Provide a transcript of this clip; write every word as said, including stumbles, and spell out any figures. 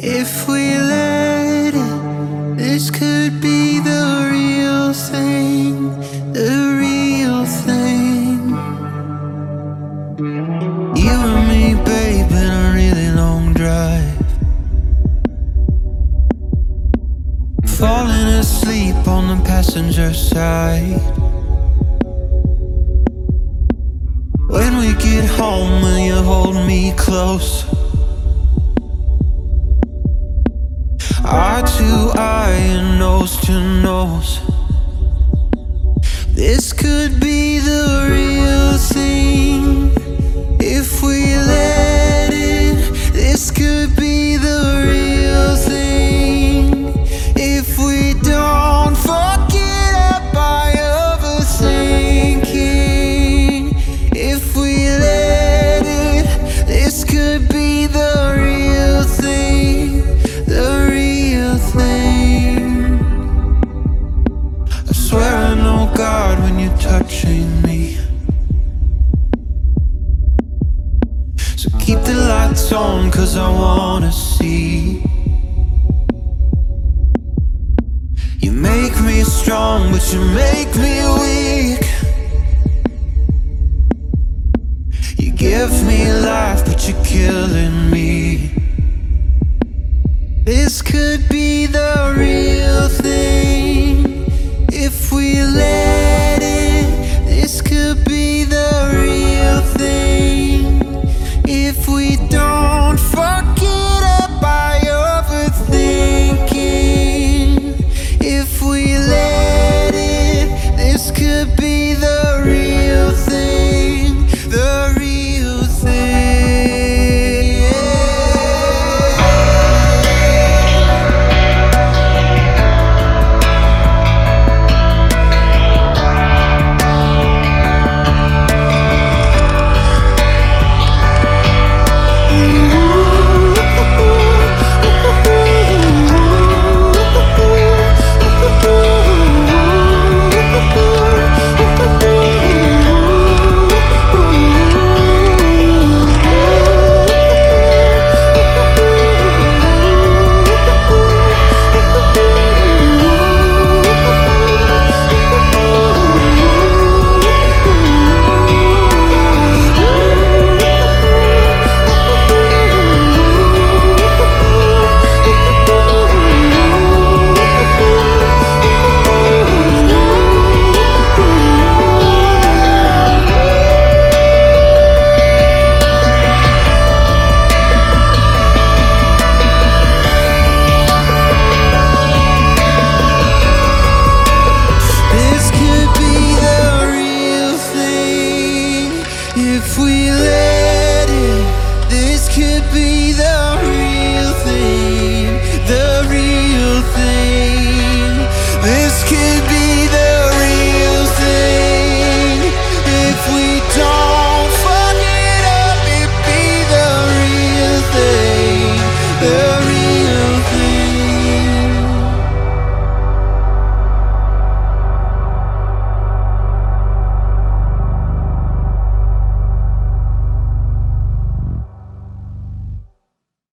If we let it, this could be the real thing, the real thing. You and me, babe, in a really long drive, falling asleep on the passenger side. When we get home, will you hold me close? Eye to eye and nose to nose. This could be the real thing. If we let it, this could be the real thing. If we don't fuck it up by overthinking, if we let it, this could be the real thing, the real thing. I swear I know God when you're touching me. So keep the lights on, cause I wanna see. You make me strong, but you make me weak. You give me life, but you're killing me. This could be the